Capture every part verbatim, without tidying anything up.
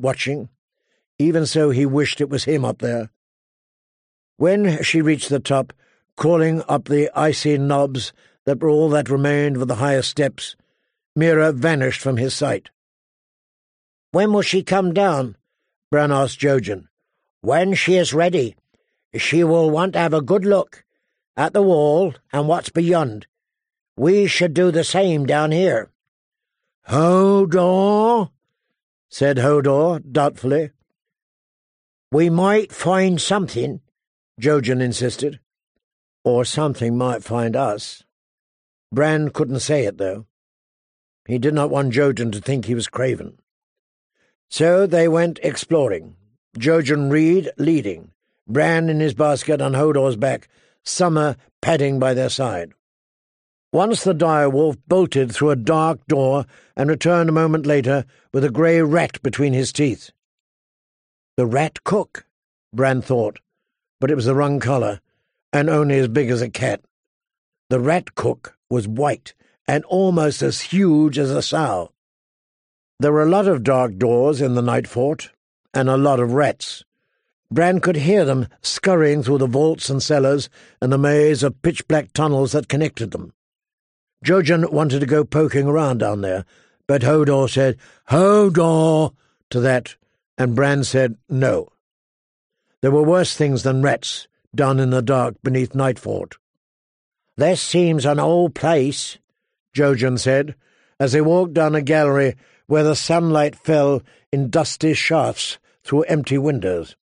watching. Even so, he wished it was him up there. When she reached the top, crawling up the icy knobs that were all that remained of the higher steps, Mira vanished from his sight. "When will she come down?" Bran asked Jojen. "When she is ready. She will want to have a good look at the wall and what's beyond. We should do the same down here." "Hodor," said Hodor doubtfully. "We might find something," Jojen insisted. "Or something might find us." Bran couldn't say it, though. He did not want Jojen to think he was craven. So they went exploring, Jojen Reed leading, Bran in his basket on Hodor's back, Summer padding by their side. Once the dire wolf bolted through a dark door and returned a moment later with a grey rat between his teeth. The rat cook, Bran thought, but it was the wrong colour, and only as big as a cat. The rat cook was white, and almost as huge as a sow. There were a lot of dark doors in the night fort, and a lot of rats. Bran could hear them scurrying through the vaults and cellars and the maze of pitch-black tunnels that connected them. Jojen wanted to go poking around down there, but Hodor said, "Hodor," to that, and Bran said no. There were worse things than rats down in the dark beneath Nightfort. "This seems an old place," Jojen said, as they walked down a gallery where the sunlight fell in dusty shafts through empty windows.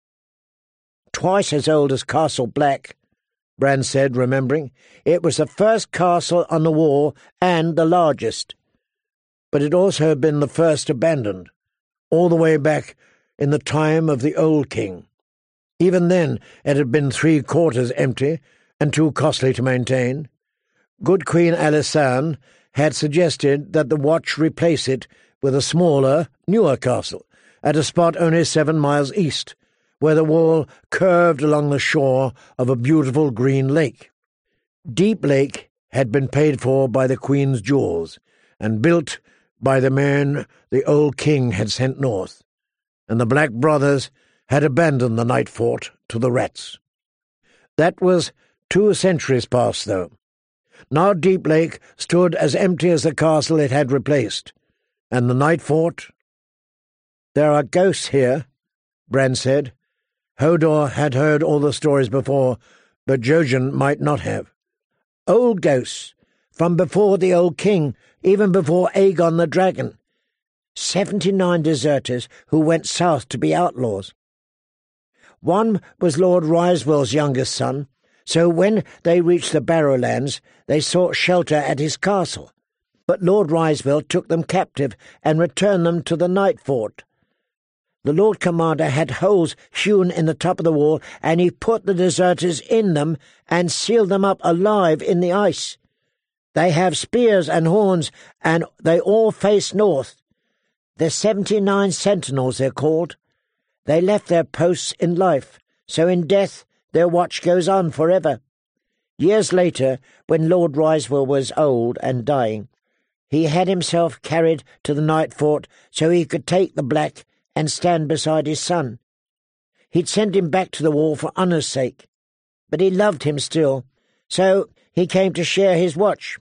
"Twice as old as Castle Black," Bran said, remembering. "It was the first castle on the wall and the largest. But it also had been the first abandoned, all the way back in the time of the old king. Even then it had been three-quarters empty and too costly to maintain. Good Queen Alysanne had suggested that the Watch replace it with a smaller, newer castle, at a spot only seven miles east, where the wall curved along the shore of a beautiful green lake. Deep Lake had been paid for by the Queen's jewels, and built by the men the old king had sent north, and the Black Brothers had abandoned the night fort to the rats. That was two centuries past, though. Now Deep Lake stood as empty as the castle it had replaced, and the night fort— "There are ghosts here," Bran said. Hodor had heard all the stories before, but Jojen might not have. "Old ghosts, from before the old king, even before Aegon the Dragon. Seventy-nine deserters who went south to be outlaws. One was Lord Ryswell's youngest son, so when they reached the Barrowlands, they sought shelter at his castle. But Lord Ryswell took them captive and returned them to the night fort. The Lord Commander had holes hewn in the top of the wall, and he put the deserters in them and sealed them up alive in the ice. They have spears and horns, and they all face north. The seventy-nine sentinels, they're called. They left their posts in life, so in death their watch goes on forever. Years later, when Lord Ryswell was old and dying, he had himself carried to the night fort so he could take the black and stand beside his son. He'd sent him back to the wall for honour's sake, but he loved him still, so he came to share his watch.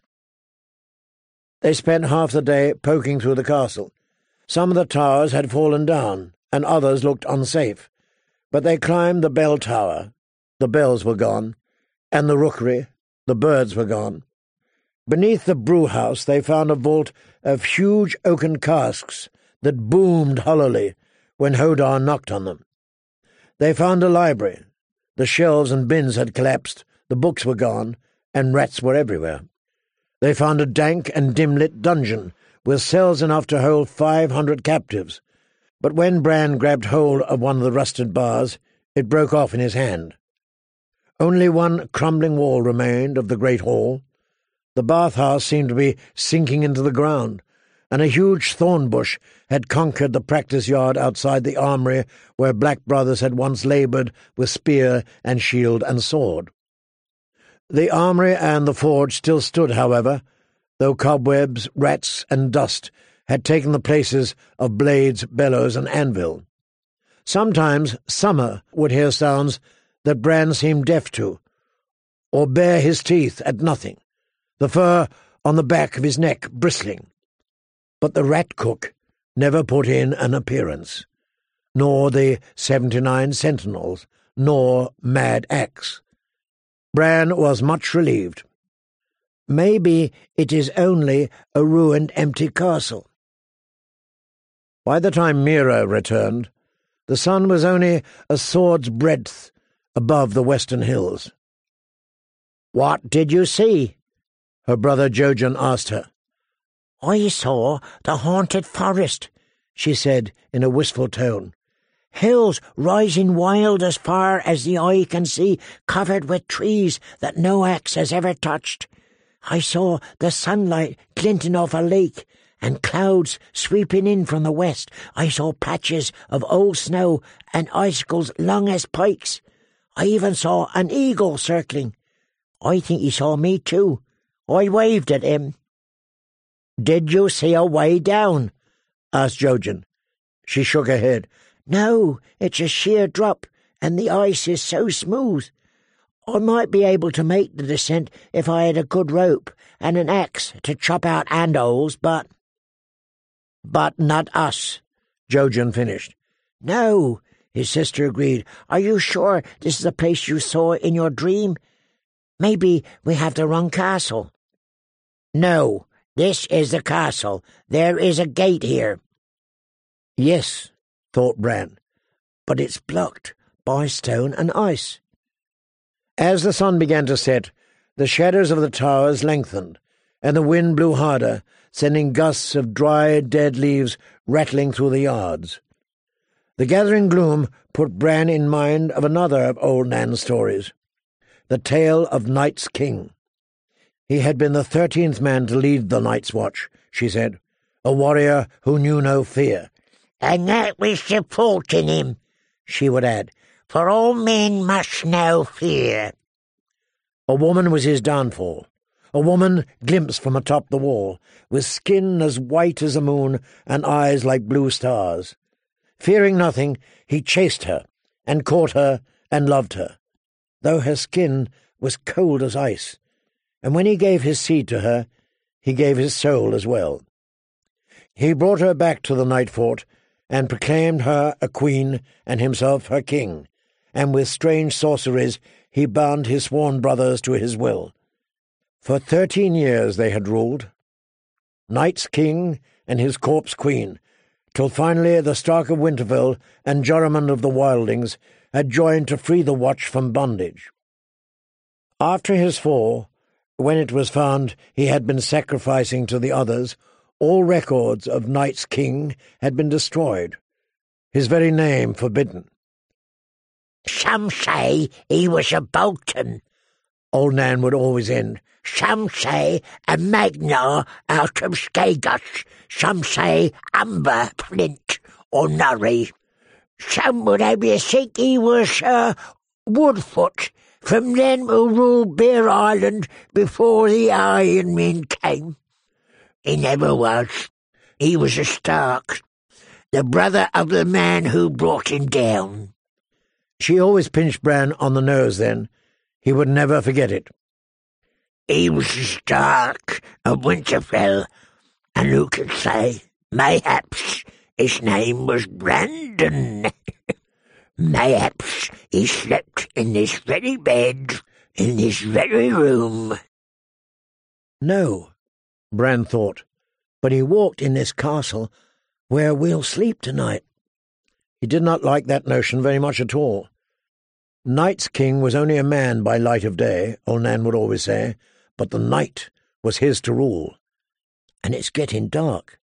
They spent half the day poking through the castle. Some of the towers had fallen down, and others looked unsafe, but they climbed the bell tower. The bells were gone, and the rookery, the birds were gone. Beneath the brewhouse they found a vault of huge oaken casks that boomed hollowly when Hodor knocked on them. They found a library. The shelves and bins had collapsed, the books were gone, and rats were everywhere. They found a dank and dim-lit dungeon, with cells enough to hold five hundred captives, but when Bran grabbed hold of one of the rusted bars, it broke off in his hand. Only one crumbling wall remained of the great hall. The bathhouse seemed to be sinking into the ground, and a huge thorn bush had conquered the practice yard outside the armoury where Black Brothers had once laboured with spear and shield and sword. The armoury and the forge still stood, however, though cobwebs, rats, and dust had taken the places of blades, bellows, and anvil. Sometimes Summer would hear sounds that Bran seemed deaf to, or bare his teeth at nothing, the fur on the back of his neck bristling. But the rat cook never put in an appearance, nor the seventy-nine sentinels, nor Mad Axe. Bran was much relieved. Maybe it is only a ruined empty castle. By the time Meera returned, the sun was only a sword's breadth above the western hills. "What did you see?" her brother Jojen asked her. "I saw the haunted forest," she said in a wistful tone. "Hills rising wild as far as the eye can see, covered with trees that no axe has ever touched. I saw the sunlight glinting off a lake, and clouds sweeping in from the west. I saw patches of old snow and icicles long as pikes. I even saw an eagle circling. I think he saw me too. I waved at him." "Did you see a way down?" asked Jojen. She shook her head. "No, it's a sheer drop, and the ice is so smooth. I might be able to make the descent if I had a good rope and an axe to chop out handholds, but—" "But not us," Jojen finished. "No," his sister agreed. "Are you sure this is the place you saw in your dream? Maybe we have the wrong castle." "No, this is the castle. There is a gate here." "Yes," thought Bran, "but it's blocked by stone and ice." As the sun began to set, the shadows of the towers lengthened, and the wind blew harder, sending gusts of dry, dead leaves rattling through the yards. The gathering gloom put Bran in mind of another of old Nan's stories, the tale of Night's King. He had been the thirteenth man to lead the Night's Watch, she said, a warrior who knew no fear. "And that was the fault in him," she would add, "for all men must know fear." A woman was his downfall, a woman glimpsed from atop the wall, with skin as white as the moon and eyes like blue stars. Fearing nothing, he chased her, and caught her, and loved her, though her skin was cold as ice, and when he gave his seed to her, he gave his soul as well. He brought her back to the Night Fort, and proclaimed her a queen and himself her king, and with strange sorceries he bound his sworn brothers to his will. For thirteen years they had ruled, Night's king and his corpse queen, till finally the Stark of Winterfell and Joramun of the Wildlings had joined to free the Watch from bondage. After his fall, when it was found he had been sacrificing to the others, all records of Night's king had been destroyed, his very name forbidden. "Some say he was a Bolton," old Nan would always end. "Some say a Magnar out of Skagos. Some say Umber Flint or Norrie. Some would have you think he was uh, Woodfoot, from them who ruled Bear Island before the Iron Men came. He never was. He was a Stark, the brother of the man who brought him down." She always pinched Bran on the nose then. He would never forget it. "He was a Stark of Winterfell, and who could say, mayhaps his name was Brandon. Mayhaps he slept in this very bed, in this very room." No, Bran thought, but he walked in this castle where we'll sleep tonight. He did not like that notion very much at all. Night's king was only a man by light of day, old Nan would always say, but the night was his to rule. And it's getting dark.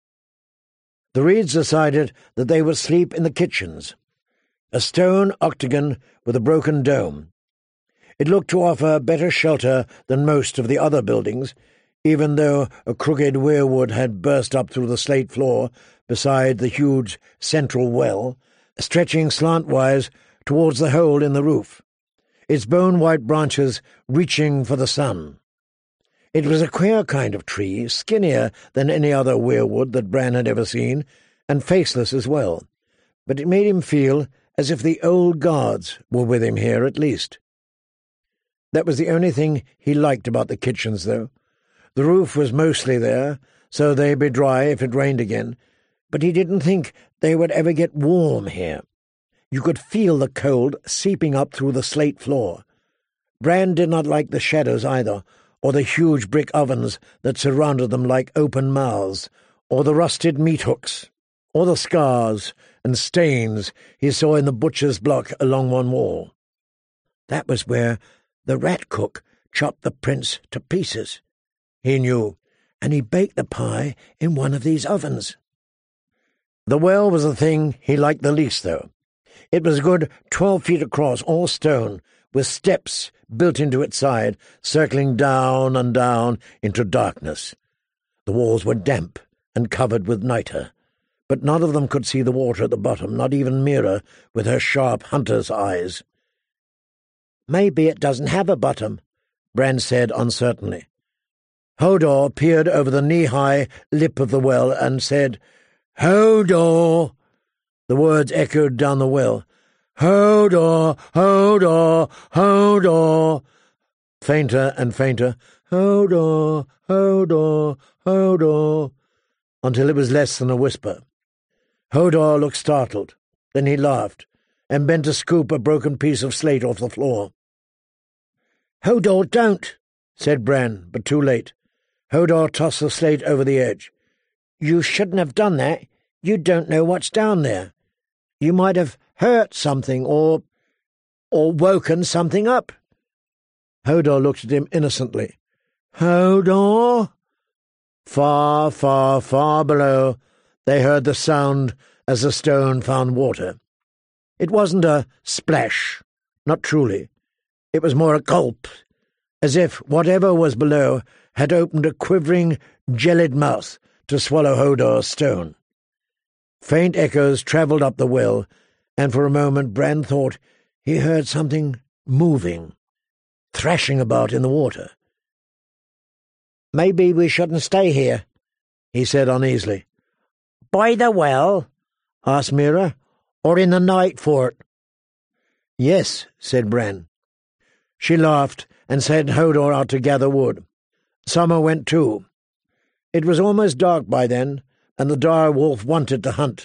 The Reeds decided that they would sleep in the kitchens, a stone octagon with a broken dome. It looked to offer better shelter than most of the other buildings, even though a crooked weirwood had burst up through the slate floor beside the huge central well, stretching slantwise towards the hole in the roof, its bone-white branches reaching for the sun. It was a queer kind of tree, skinnier than any other weirwood that Bran had ever seen, and faceless as well, but it made him feel as if the old guards were with him here at least. That was the only thing he liked about the kitchens, though. The roof was mostly there, so they'd be dry if it rained again, but he didn't think they would ever get warm here. You could feel the cold seeping up through the slate floor. Bran did not like the shadows either, or the huge brick ovens that surrounded them like open mouths, or the rusted meat hooks, or the scars and stains he saw in the butcher's block along one wall. That was where the rat cook chopped the prince to pieces, he knew, and he baked the pie in one of these ovens. The well was the thing he liked the least, though. It was a good twelve feet across, all stone, with steps built into its side, circling down and down into darkness. The walls were damp and covered with nitre, but none of them could see the water at the bottom, not even Meera with her sharp hunter's eyes. "Maybe it doesn't have a bottom," Bran said uncertainly. Hodor peered over the knee-high lip of the well and said, "Hodor!" The words echoed down the well. "Hodor! Hodor! Hodor!" Fainter and fainter. "Hodor! Hodor! Hodor!" until it was less than a whisper. Hodor looked startled. Then he laughed, and bent to scoop a broken piece of slate off the floor. "Hodor, don't!" said Bran, but too late. Hodor tossed the slate over the edge. "You shouldn't have done that. You don't know what's down there. You might have hurt something, or... or woken something up." Hodor looked at him innocently. "Hodor?" Far, far, far below, they heard the sound as the stone found water. It wasn't a splash, not truly. It was more a gulp, as if whatever was below had opened a quivering, gelid mouth to swallow Hodor's stone. Faint echoes travelled up the well, and for a moment Bran thought he heard something moving, thrashing about in the water. "Maybe we shouldn't stay here," he said uneasily. "By the well?" asked Meera, "or in the night fort?" "Yes," said Bran. She laughed and sent Hodor out to gather wood. Summer went too. It was almost dark by then, and the dire wolf wanted to hunt.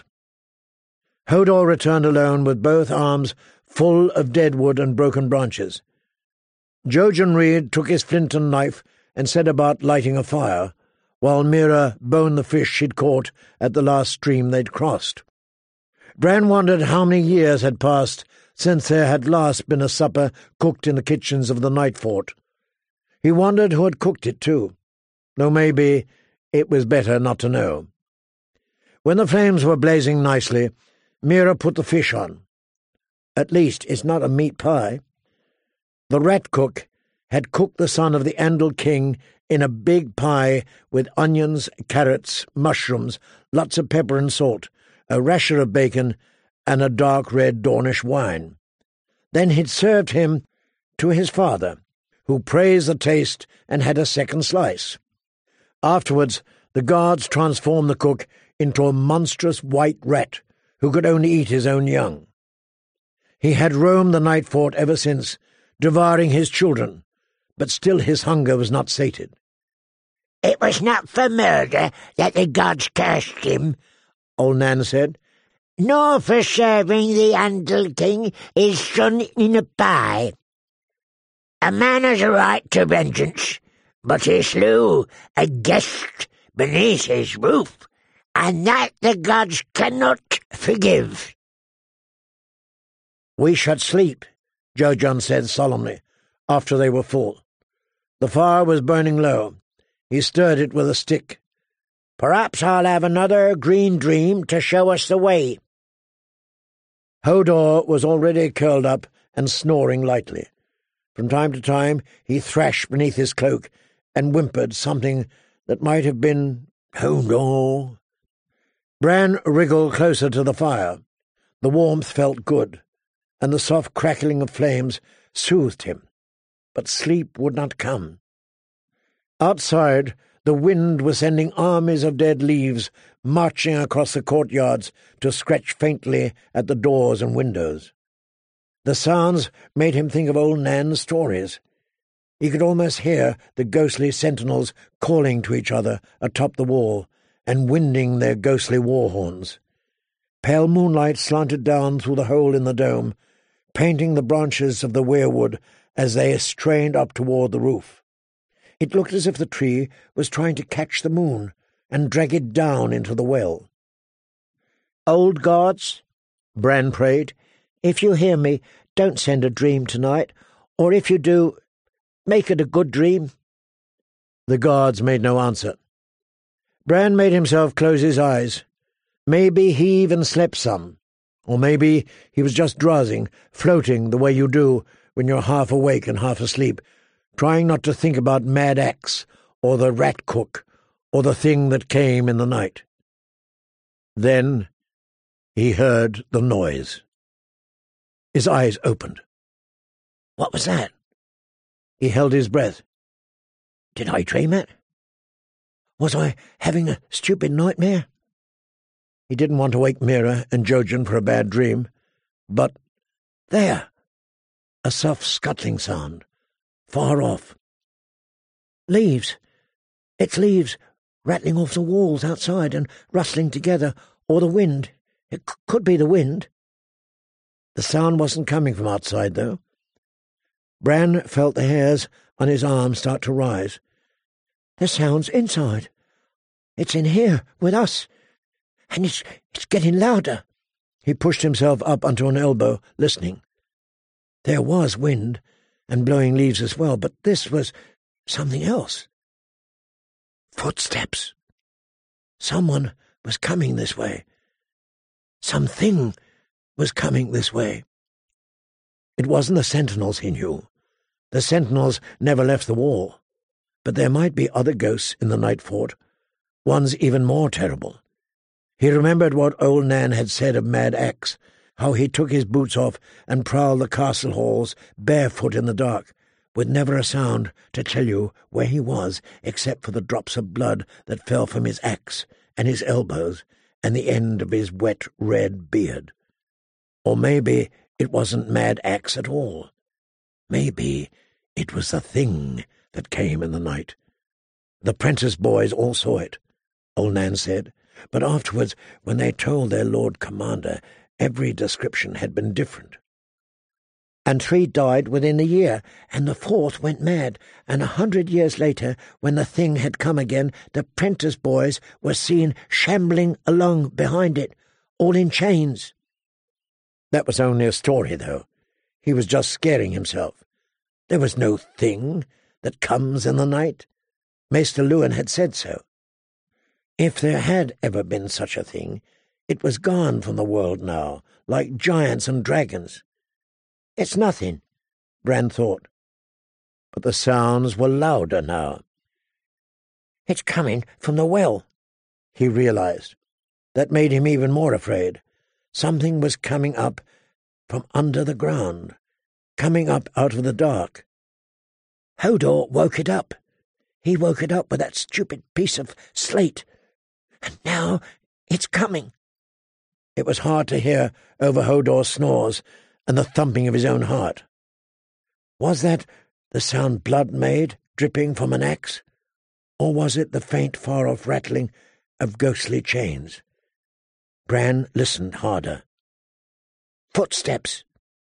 Hodor returned alone with both arms full of dead wood and broken branches. Jojen Reed took his flint and knife and set about lighting a fire, while Meera boned the fish she'd caught at the last stream they'd crossed. Bran wondered how many years had passed since there had last been a supper cooked in the kitchens of the night fort. He wondered who had cooked it, too, though maybe it was better not to know. When the flames were blazing nicely, Meera put the fish on. At least it's not a meat pie. The rat cook had cooked the son of the Andal king in a big pie with onions, carrots, mushrooms, lots of pepper and salt, a rasher of bacon, and a dark red Dornish wine. Then he'd served him to his father, who praised the taste and had a second slice. Afterwards, the guards transformed the cook into a monstrous white rat who could only eat his own young. He had roamed the night fort ever since, devouring his children, but still his hunger was not sated. "It was not for murder that the gods cursed him," old Nan said, "nor for serving the Andal king his son in a pie. A man has a right to vengeance, but he slew a guest beneath his roof, and that the gods cannot forgive." "We should sleep," Jojen said solemnly, after they were full. The fire was burning low. He stirred it with a stick. "Perhaps I'll have another green dream to show us the way." Hodor was already curled up and snoring lightly. From time to time he thrashed beneath his cloak and whimpered something that might have been Hodor. Bran wriggled closer to the fire. The warmth felt good, and the soft crackling of flames soothed him, but sleep would not come. Outside, the wind was sending armies of dead leaves marching across the courtyards to scratch faintly at the doors and windows. The sounds made him think of old Nan's stories. He could almost hear the ghostly sentinels calling to each other atop the wall and winding their ghostly war horns. Pale moonlight slanted down through the hole in the dome, painting the branches of the weirwood as they strained up toward the roof. It looked as if the tree was trying to catch the moon and drag it down into the well. "Old gods," Bran prayed, "if you hear me, don't send a dream tonight, or if you do, make it a good dream." The gods made no answer. Bran made himself close his eyes. Maybe he even slept some, or maybe he was just drowsing, floating the way you do when you're half awake and half asleep, trying not to think about Mad Axe, or the rat cook, or the thing that came in the night. Then he heard the noise. His eyes opened. What was that? He held his breath. Did I dream it? Was I having a stupid nightmare? He didn't want to wake Mira and Jojen for a bad dream, but there, a soft scuttling sound, far off. Leaves. It's leaves rattling off the walls outside and rustling together, or the wind. It c- could be the wind. The sound wasn't coming from outside, though. Bran felt the hairs on his arm start to rise. The sound's inside. It's in here, with us. And it's, it's getting louder. He pushed himself up onto an elbow, listening. There was wind, and blowing leaves as well, but this was something else. Footsteps. Someone was coming this way. Something was coming this way. It wasn't the sentinels, he knew. The sentinels never left the wall. But there might be other ghosts in the night fort, ones even more terrible. He remembered what old Nan had said of Mad Axe, how he took his boots off and prowled the castle halls barefoot in the dark, with never a sound to tell you where he was except for the drops of blood that fell from his axe and his elbows and the end of his wet red beard. Or maybe it wasn't Mad Axe at all. Maybe it was the thing that came in the night. The Prentice boys all saw it, old Nan said, but afterwards, when they told their Lord Commander, every description had been different. And three died within a year, and the fourth went mad, and a hundred years later, when the thing had come again, the Prentice boys were seen shambling along behind it, all in chains. That was only a story, though. He was just scaring himself. There was no thing that comes in the night. Maester Luwin had said so. If there had ever been such a thing, it was gone from the world now, like giants and dragons. It's nothing, Bran thought. But the sounds were louder now. It's coming from the well, he realized. That made him even more afraid. Something was coming up from under the ground, coming up out of the dark. Hodor woke it up. He woke it up with that stupid piece of slate. And now it's coming. It was hard to hear over Hodor's snores and the thumping of his own heart. Was that the sound blood made, dripping from an axe? Or was it the faint, far-off rattling of ghostly chains? Bran listened harder. Footsteps.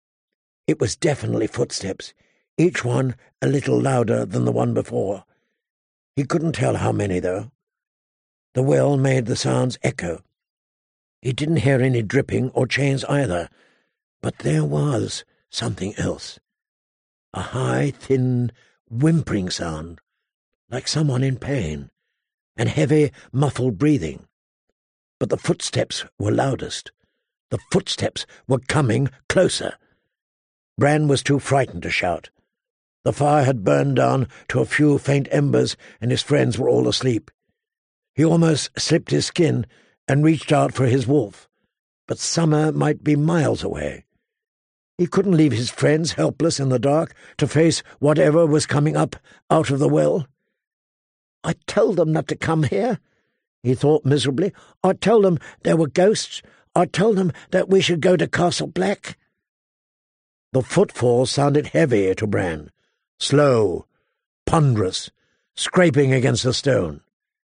It was definitely footsteps, each one a little louder than the one before. He couldn't tell how many, though. The well made the sounds echo. He didn't hear any dripping or chains either, but there was something else. A high, thin, whimpering sound, like someone in pain, and heavy, muffled breathing. But the footsteps were loudest. The footsteps were coming closer. Bran was too frightened to shout. The fire had burned down to a few faint embers, and his friends were all asleep. He almost slipped his skin and reached out for his wolf, but Summer might be miles away. He couldn't leave his friends helpless in the dark to face whatever was coming up out of the well. I told them not to come here, he thought miserably. I told them there were ghosts. I told them that we should go to Castle Black. The footfalls sounded heavy to Bran, slow, ponderous, scraping against the stone.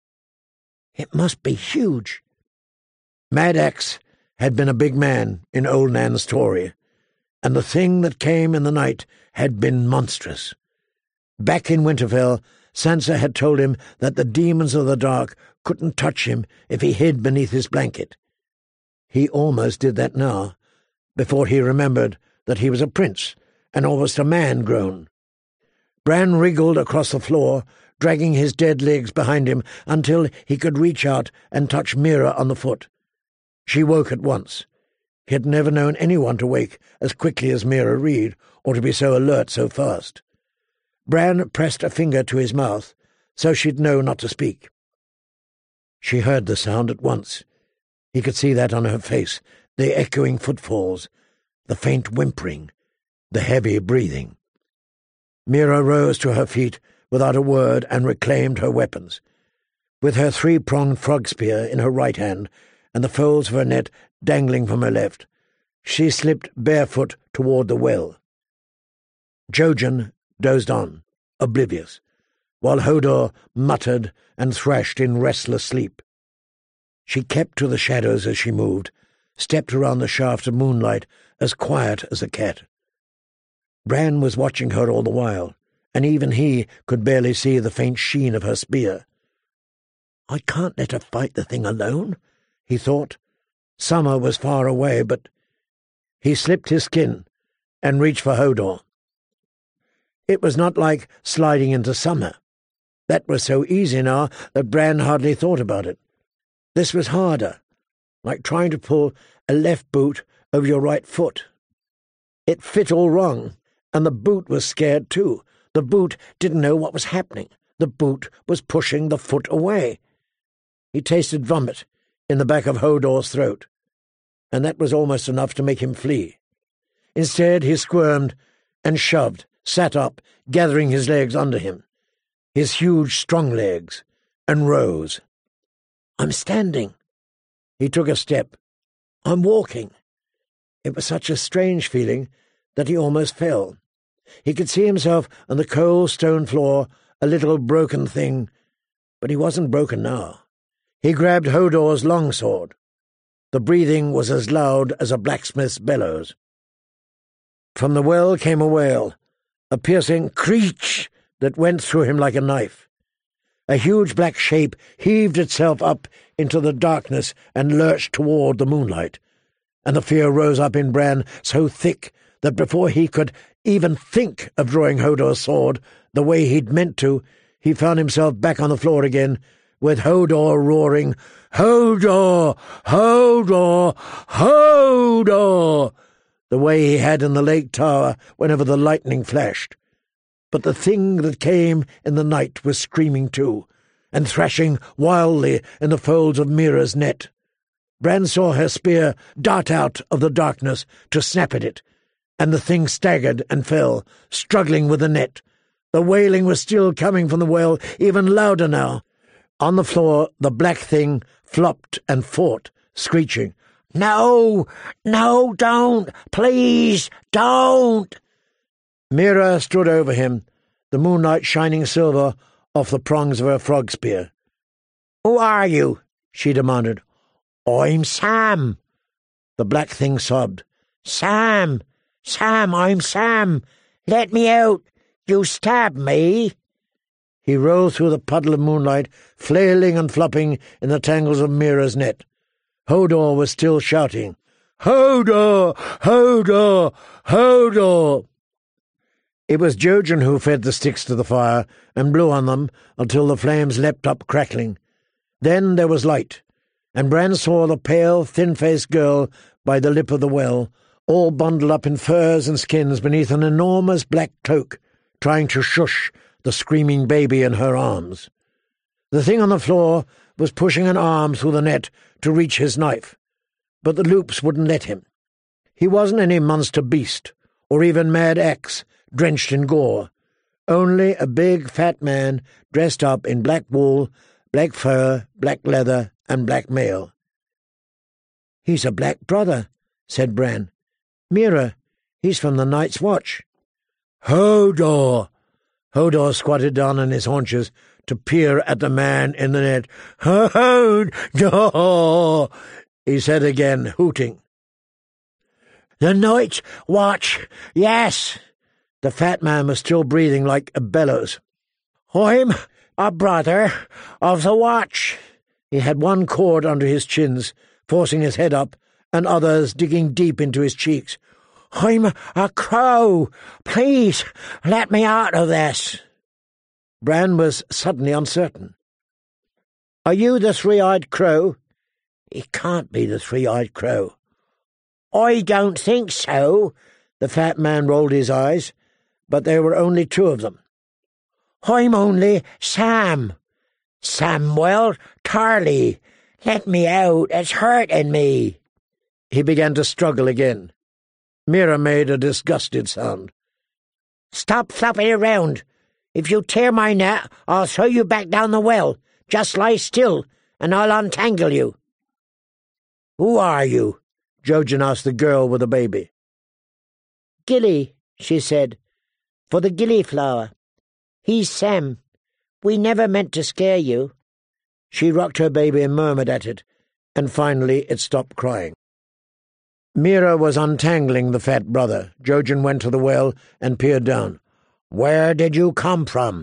It must be huge. Mad Axe had been a big man in Old Nan's story, and the thing that came in the night had been monstrous. Back in Winterfell, Sansa had told him that the demons of the dark couldn't touch him if he hid beneath his blanket. He almost did that now, before he remembered that he was a prince and almost a man grown. Bran wriggled across the floor, dragging his dead legs behind him until he could reach out and touch Meera on the foot. She woke at once. He had never known anyone to wake as quickly as Meera Reed, or to be so alert so fast. Bran pressed a finger to his mouth, so she'd know not to speak. She heard the sound at once. He could see that on her face, the echoing footfalls, the faint whimpering, the heavy breathing. Meera rose to her feet without a word and reclaimed her weapons. With her three-pronged frog spear in her right hand and the folds of her net dangling from her left, she slipped barefoot toward the well. Jojen dozed on, oblivious, while Hodor muttered and thrashed in restless sleep. She kept to the shadows as she moved, stepped around the shaft of moonlight as quiet as a cat. Bran was watching her all the while, and even he could barely see the faint sheen of her spear. I can't let her fight the thing alone, he thought. Summer was far away, but he slipped his skin and reached for Hodor. It was not like sliding into summer. That was so easy now that Bran hardly thought about it. This was harder, like trying to pull a left boot over your right foot. It fit all wrong, and the boot was scared too. The boot didn't know what was happening. The boot was pushing the foot away. He tasted vomit in the back of Hodor's throat, and that was almost enough to make him flee. Instead, he squirmed and shoved, sat up, gathering his legs under him, his huge, strong legs, and rose. I'm standing. He took a step. I'm walking. It was such a strange feeling that he almost fell. He could see himself on the cold stone floor, a little broken thing, but he wasn't broken now. He grabbed Hodor's longsword. The breathing was as loud as a blacksmith's bellows. From the well came a wail, a piercing creech that went through him like a knife. A huge black shape heaved itself up into the darkness and lurched toward the moonlight, and the fear rose up in Bran so thick that before he could even think of drawing Hodor's sword the way he'd meant to, he found himself back on the floor again, with Hodor roaring, "Hodor! Hodor! Hodor!" the way he had in the Lake Tower whenever the lightning flashed. But the thing that came in the night was screaming too, and thrashing wildly in the folds of Meera's net. Bran saw her spear dart out of the darkness to snap at it, and the thing staggered and fell, struggling with the net. The wailing was still coming from the well, even louder now. On the floor, the black thing flopped and fought, screeching, "No! No, don't! Please, don't!" Meera stood over him, the moonlight shining silver off the prongs of her frog spear. "Who are you?" she demanded. "I'm Sam." The black thing sobbed. "Sam! Sam, I'm Sam! Let me out! You stabbed me!" He rolled through the puddle of moonlight, flailing and flopping in the tangles of Meera's net. Hodor was still shouting, "Hodor! Hodor! Hodor!" It was Jojen who fed the sticks to the fire and blew on them until the flames leapt up crackling. Then there was light, and Bran saw the pale, thin-faced girl by the lip of the well, all bundled up in furs and skins beneath an enormous black cloak, trying to shush the screaming baby in her arms. The thing on the floor was pushing an arm through the net to reach his knife, but the loops wouldn't let him. He wasn't any monster beast, or even Mad Axe, drenched in gore, Only a big fat man dressed up in black wool, black fur, black leather, and black mail. "He's a black brother," said Bran. "Mira, he's from the Night's Watch." "Hodor!" Hodor squatted down on his haunches to peer at the man in the net. "Hodor!" he said again, hooting. "The Night's Watch, yes!" The fat man was still breathing like a bellows. "I'm a brother of the Watch." He had one cord under his chins, forcing his head up, and others digging deep into his cheeks. "I'm a crow. Please let me out of this." Bran was suddenly uncertain. "Are you the three-eyed crow?" "It can't be the three-eyed crow." "I don't think so." The fat man rolled his eyes, but there were only two of them. "I'm only Sam. Samwell Tarly. Let me out. It's hurting me." He began to struggle again. Mira made a disgusted sound. "Stop flopping around. If you tear my net, I'll throw you back down the well. Just lie still, and I'll untangle you." "Who are you?" Jojen asked the girl with the baby. "Gilly," she said, "for the gillyflower. He's Sam. We never meant to scare you." She rocked her baby and murmured at it, and finally it stopped crying. Mira was untangling the fat brother. Jojen went to the well and peered down. "Where did you come from?"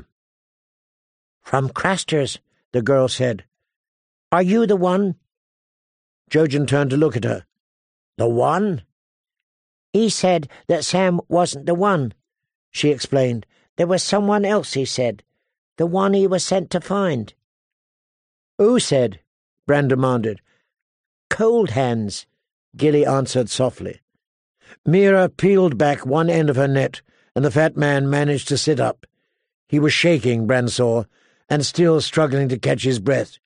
"From Craster's," the girl said. "Are you the one?" Jojen turned to look at her. "The one?" "He said that Sam wasn't the one," she explained. "There was someone else, he said. The one he was sent to find." "Who said?" Bran demanded. "Cold Hands," Gilly answered softly. Mira peeled back one end of her net, and the fat man managed to sit up. He was shaking, Bran saw, and still struggling to catch his breath.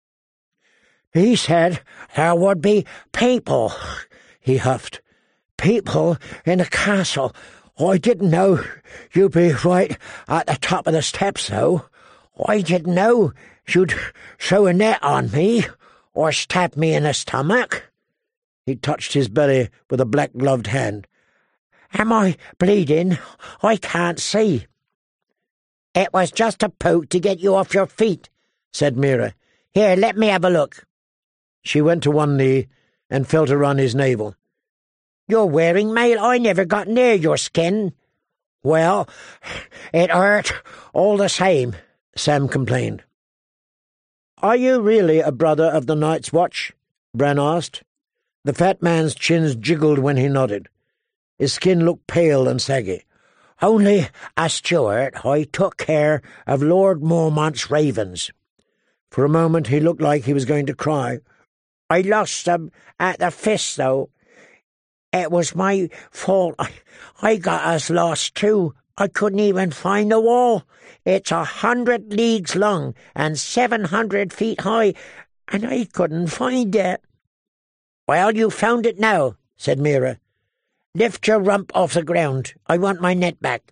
"He said there would be people," he huffed. "People in the castle. I didn't know you'd be right at the top of the steps, though. I didn't know you'd throw a net on me, or stab me in the stomach." He touched his belly with a black-gloved hand. "Am I bleeding? I can't see." "It was just a poke to get you off your feet," said Mira. "Here, let me have a look." She went to one knee and felt around his navel. "You're wearing mail. I never got near your skin." "Well, it hurt all the same," Sam complained. "Are you really a brother of the Night's Watch?" Bran asked. The fat man's chins jiggled when he nodded. His skin looked pale and saggy. "Only a steward. I took care of Lord Mormont's ravens." For a moment he looked like he was going to cry. "I lost them at the fist, though. It was my fault. I, I got us lost, too. I couldn't even find the wall. It's a hundred leagues long and seven hundred feet high, and I couldn't find it." "Well, you found it now," said Mira. "Lift your rump off the ground. I want my net back."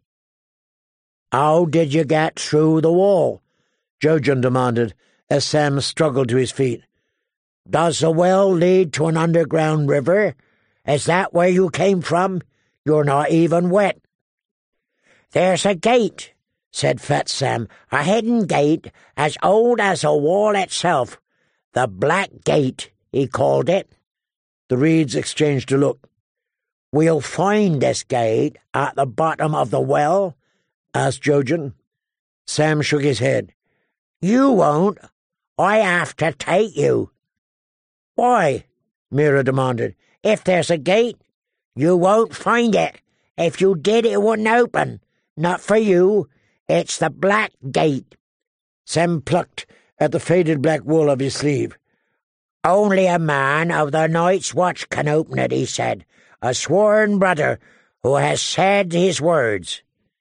"How did you get through the wall?" Jojen demanded, as Sam struggled to his feet. "Does the well lead to an underground river? Is that where you came from? You're not even wet." "There's a gate," said Fat Sam, "a hidden gate as old as the wall itself. The Black Gate, he called it." The reeds exchanged a look. "We'll find this gate at the bottom of the well?" asked Jojen. Sam shook his head. "You won't. I have to take you." "Why?" Mira demanded. "If there's a gate, you won't find it. If you did, it wouldn't open. Not for you. It's the Black Gate." Sam plucked at the faded black wool of his sleeve. "Only a man of the Night's Watch can open it," he said. "A sworn brother who has said his words."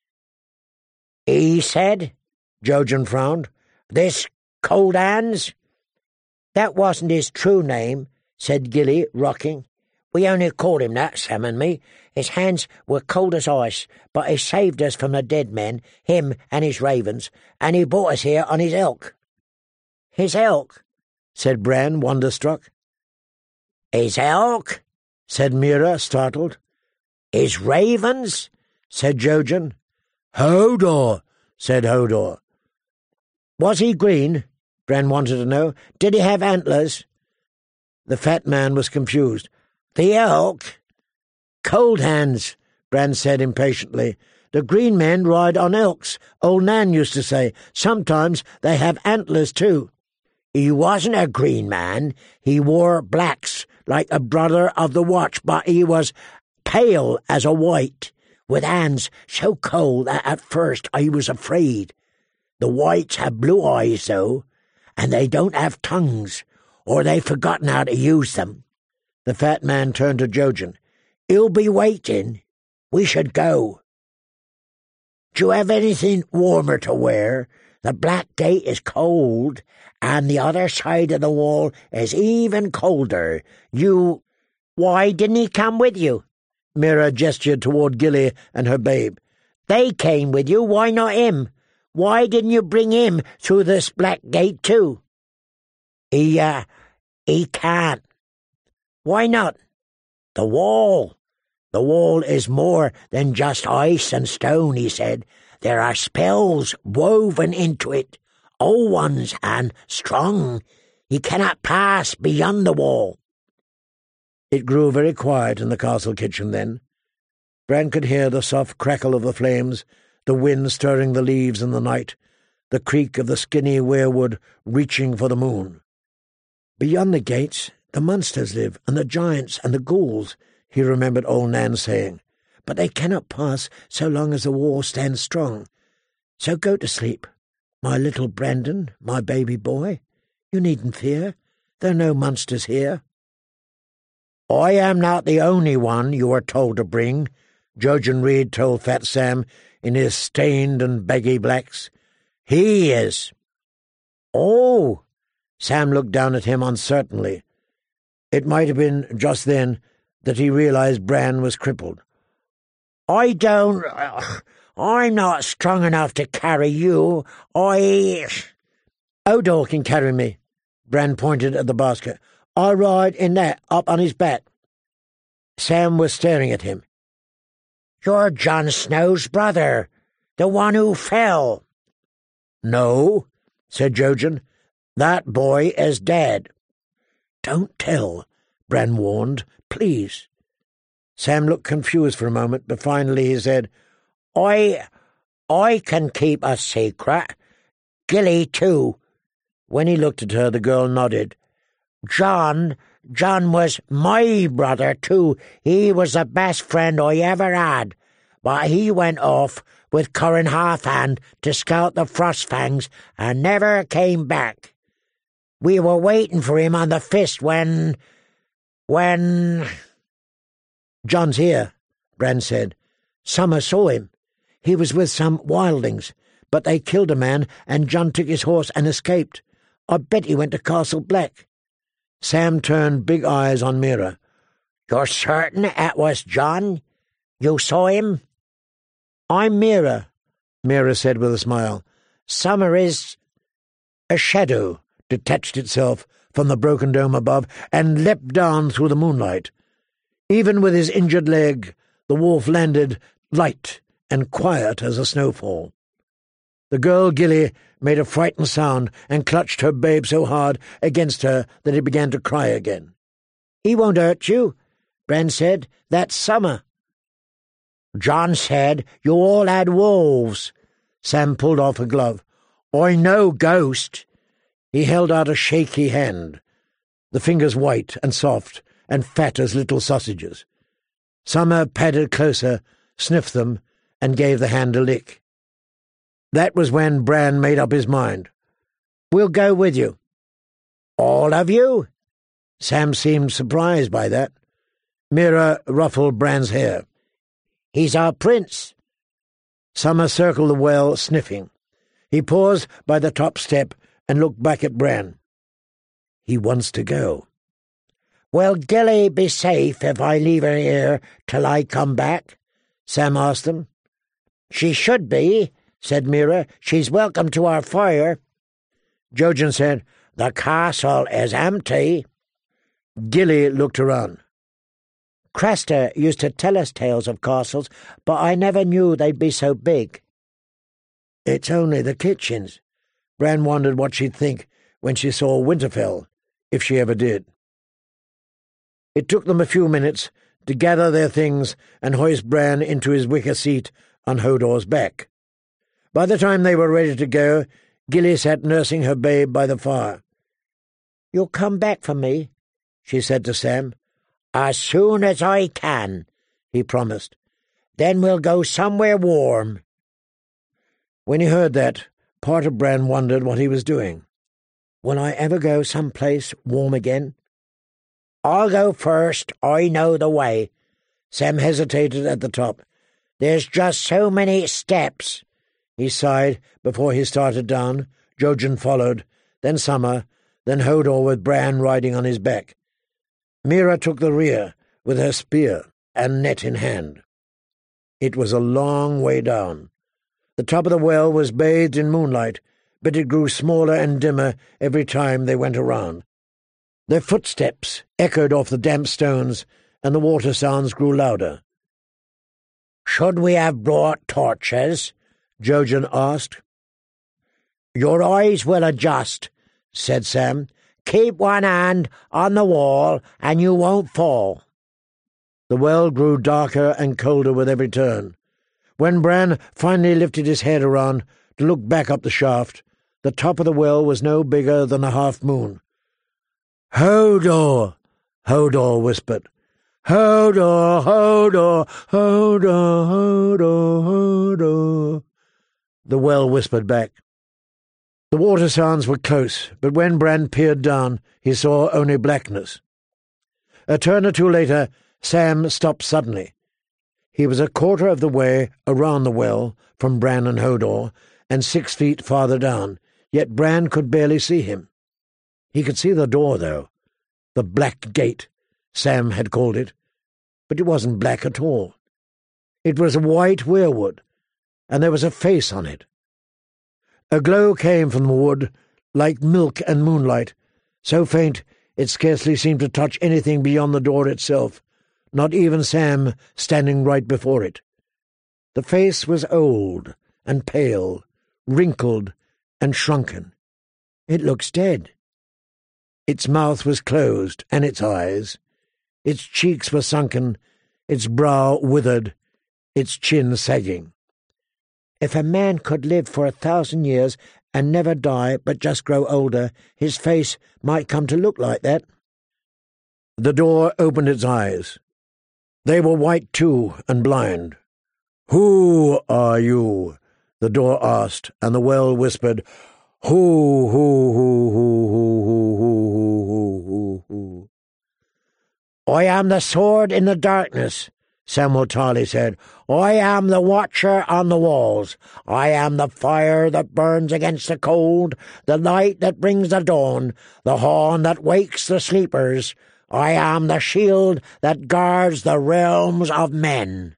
"He said?" Jojen frowned. "This Cold Hands?" "That wasn't his true name," said Gilly, rocking. We only called him that, Sam and me. His hands were cold as ice, but he saved us from the dead men, him and his ravens, and he brought us here on his elk." "His elk?" said Bran, wonder-struck. "His elk?" said Meera, startled. "His ravens?" said Jojen. "Hodor," said Hodor. "Was he green?" Bran wanted to know. "Did he have antlers?" The fat man was confused. "The elk?" "Cold hands," Bran said impatiently. "The green men ride on elks, old Nan used to say. Sometimes they have antlers too." "He wasn't a green man. He wore blacks, like a brother of the watch, but he was pale as a white, with hands so cold that at first I was afraid. The whites have blue eyes, though, and they don't have tongues, or they've forgotten how to use them." The fat man turned to Jojen. "He'll be waiting. We should go." "Do you have anything warmer to wear? The Black Gate is cold, and the other side of the wall is even colder. You—" "Why didn't he come with you?" Meera gestured toward Gilly and her babe. "They came with you. Why not him? Why didn't you bring him through this Black Gate too?" He, uh, he can't." "Why not?" "The wall. The wall is more than just ice and stone," he said. "There are spells woven into it, old ones and strong. He cannot pass beyond the wall." It grew very quiet in the castle kitchen then. Bran could hear the soft crackle of the flames, the wind stirring the leaves in the night, the creak of the skinny weirwood reaching for the moon. "Beyond the gates the monsters live, and the giants and the ghouls," he remembered old Nan saying. "But they cannot pass so long as the wall stands strong. So go to sleep, my little Brandon, my baby boy. You needn't fear. There are no monsters here." "I am not the only one you are told to bring," Jojen Reed told Fat Sam in his stained and baggy blacks. "He is." "Oh!" Sam looked down at him uncertainly. It might have been just then that he realized Bran was crippled. "I don't... Uh, I'm not strong enough to carry you. I—" "Hodor can carry me." Bran pointed at the basket. "I ride in that, up on his back." Sam was staring at him. "You're Jon Snow's brother, the one who fell." "No," said Jojen. "That boy is dead." "Don't tell," Bran warned. "Please." Sam looked confused for a moment, but finally he said, I... I can keep a secret. Gilly, too." When he looked at her, the girl nodded. Jon, Jon was my brother, too. He was the best friend I ever had. But he went off with Corran Halfhand to scout the Frostfangs and never came back. We were waiting for him on the Fist when... when... "Jon's here," Bran said. "Summer saw him. He was with some wildlings, but they killed a man, and Jon took his horse and escaped. I bet he went to Castle Black." Sam turned big eyes on Meera. "You're certain it was Jon? You saw him?" "I'm Meera," Meera said with a smile. "Summer is—" A shadow detached itself from the broken dome above and leapt down through the moonlight. Even with his injured leg, the wolf landed light and quiet as a snowfall. The girl Gilly made a frightened sound and clutched her babe so hard against her that it began to cry again. "He won't hurt you," Bran said. "That's Summer." "Jon said you all had wolves." Sam pulled off a glove. "I know Ghost." He held out a shaky hand, the fingers white and soft and fat as little sausages. Summer padded closer, sniffed them, and gave the hand a lick. That was when Bran made up his mind. "We'll go with you." "All of you?" Sam seemed surprised by that. Meera ruffled Bran's hair. "He's our prince." Summer circled the well, sniffing. He paused by the top step and looked back at Bran. "He wants to go." "Will Gilly be safe if I leave her here till I come back?" Sam asked them. "She should be," said Mira. "She's welcome to our fire." Jojen said, "The castle is empty." Gilly looked around. "Craster used to tell us tales of castles, but I never knew they'd be so big." "It's only the kitchens." Bran wondered what she'd think when she saw Winterfell, if she ever did. It took them a few minutes to gather their things and hoist Bran into his wicker seat on Hodor's back. By the time they were ready to go, Gilly sat nursing her babe by the fire. "You'll come back for me," she said to Sam. "As soon as I can," he promised. "Then we'll go somewhere warm." When he heard that, part of Bran wondered what he was doing. "Will I ever go someplace warm again?" "I'll go first. I know the way." Sam hesitated at the top. "There's just so many steps." He sighed before he started down. Jojen followed, then Summer, then Hodor with Bran riding on his back. Mira took the rear, with her spear and net in hand. It was a long way down. The top of the well was bathed in moonlight, but it grew smaller and dimmer every time they went around. Their footsteps echoed off the damp stones, and the water sounds grew louder. "Should we have brought torches?" Jojen asked. "Your eyes will adjust," said Sam. "Keep one hand on the wall, and you won't fall." The well grew darker and colder with every turn. When Bran finally lifted his head around to look back up the shaft, the top of the well was no bigger than a half-moon. "Hodor!" Hodor whispered. "Hodor, Hodor, Hodor, Hodor, Hodor." The well whispered back. The water sounds were close, but when Bran peered down, he saw only blackness. A turn or two later, Sam stopped suddenly. He was a quarter of the way around the well from Bran and Hodor, and six feet farther down, yet Bran could barely see him. He could see the door, though. The Black Gate, Sam had called it. But it wasn't black at all. It was a white weirwood, and there was a face on it. A glow came from the wood, like milk and moonlight, so faint it scarcely seemed to touch anything beyond the door itself, not even Sam standing right before it. The face was old and pale, wrinkled and shrunken. It looks dead. Its mouth was closed, and its eyes. Its cheeks were sunken, its brow withered, its chin sagging. If a man could live for a thousand years and never die but just grow older, his face might come to look like that. The door opened its eyes. They were white too, and blind. "Who are you?" the door asked, and the well whispered, "Who, who, who, who, who, who, who, who, who, who." "I am the sword in the darkness," Samwell Tarly said. "I am the watcher on the walls. I am the fire that burns against the cold, the light that brings the dawn, the horn that wakes the sleepers. I am the shield that guards the realms of men."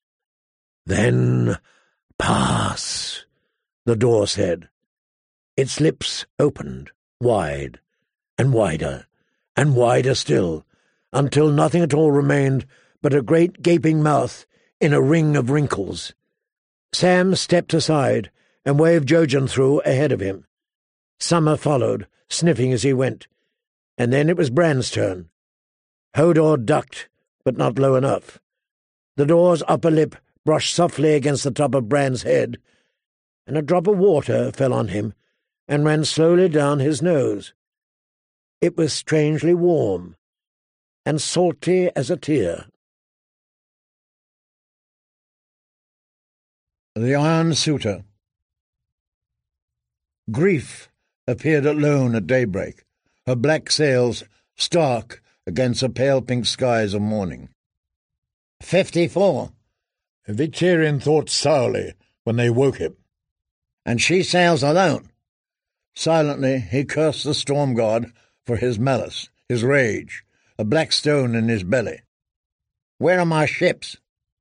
"Then pass," the door said. Its lips opened, wide, and wider, and wider still, until nothing at all remained but a great gaping mouth in a ring of wrinkles. Sam stepped aside and waved Jojen through ahead of him. Summer followed, sniffing as he went, and then it was Bran's turn. Hodor ducked, but not low enough. The door's upper lip brushed softly against the top of Bran's head, and a drop of water fell on him and ran slowly down his nose. It was strangely warm, and salty as a tear. The Iron Suitor. Grief appeared alone at daybreak, her black sails stark against the pale pink skies of morning. Fifty-four, Victarion thought sourly when they woke him. And she sails alone. Silently he cursed the storm god for his malice, his rage, a black stone in his belly. "Where are my ships?"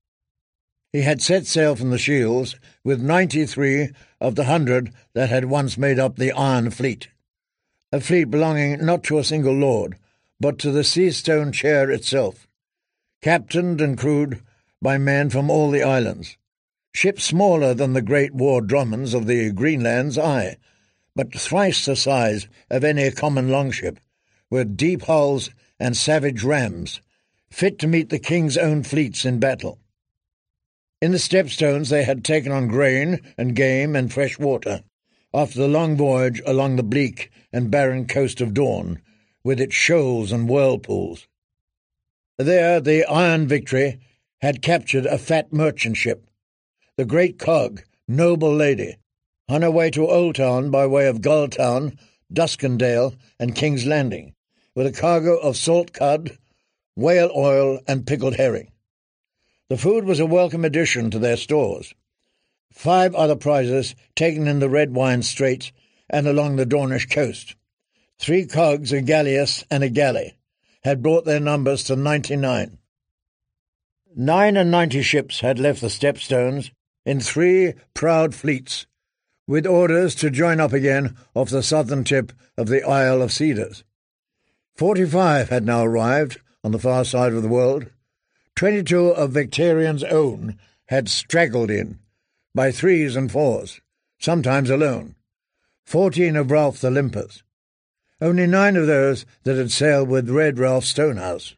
He had set sail from the Shields with ninety-three of the hundred that had once made up the Iron Fleet, a fleet belonging not to a single lord, but to the Sea-Stone Chair itself, captained and crewed by men from all the islands. Ships smaller than the great war dromons of the Greenlands, aye, but thrice the size of any common longship, with deep hulls and savage rams, fit to meet the king's own fleets in battle. In the Stepstones they had taken on grain and game and fresh water, after the long voyage along the bleak and barren coast of Dawn, with its shoals and whirlpools. There the Iron Victory had captured a fat merchant ship, the Great Cog, Noble Lady, on her way to Oldtown by way of Gulltown, Duskendale, and King's Landing, with a cargo of salt cod, whale oil, and pickled herring. The food was a welcome addition to their stores. Five other prizes taken in the Red Wine Straits and along the Dornish coast. Three cogs, a galleass, and a galley, had brought their numbers to ninety-nine. Nine and ninety ships had left the Stepstones in three proud fleets, with orders to join up again off the southern tip of the Isle of Cedars. Forty-five had now arrived on the far side of the world. Twenty-two of Victarion's own had straggled in, by threes and fours, sometimes alone. Fourteen of Ralph the Limper's. Only nine of those that had sailed with Red Ralph Stonehouse.